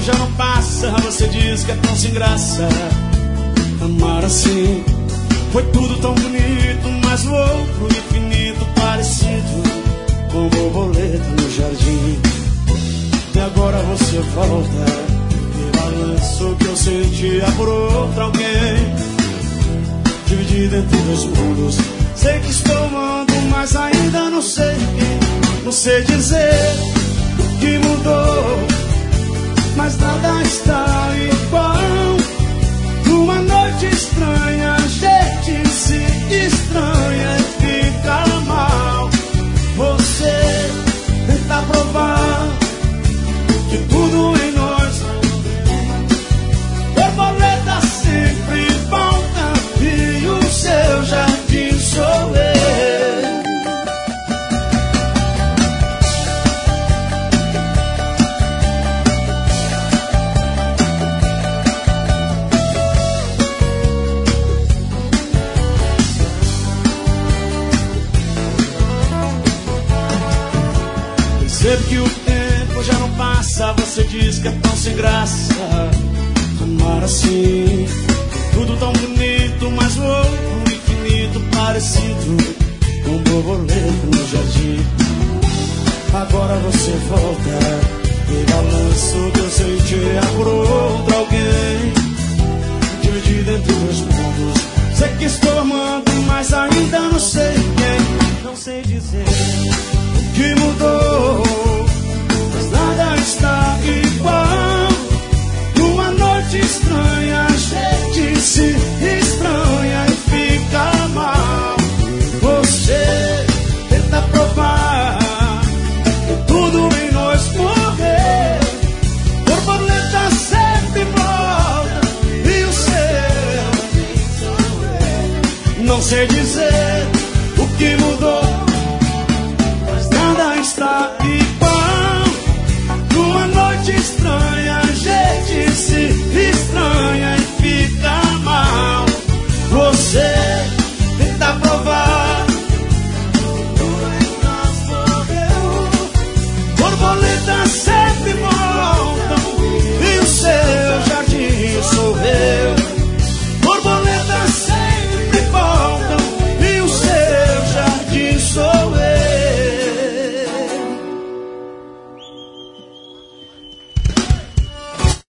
tempo já não passa, você diz que é tão sem graça. Amar assim foi tudo tão bonito, mas o outro infinito parecido com borboleta no jardim. E agora você volta e balança o que eu sentia por outro alguém. Dividido entre dois mundos, sei que estou amando, mas ainda não sei quem. Não sei dizer que mudou, mas nada está igual. Numa noite estranha, a gente se estranha e fica mal. Você tenta provar que tudo em nós, borboleta sempre volta e o seu jardim sou eu. Percebo que o tempo já não passa, você diz que é tão sem graça. Amar assim, tudo tão bonito, mas o outro infinito parecido com borboleta no jardim. Agora você volta e balança o que eu sentia por outro alguém. Dividido entre dois mundos, sei que estou amando, mas ainda não sei quem. Não sei dizer que mudou, mas nada está igual. Numa noite estranha, a gente se estranha e fica mal. Você tenta provar que tudo em nós morreu. Borboleta sempre volta e o seu. Não sei dizer o que mudou, nada está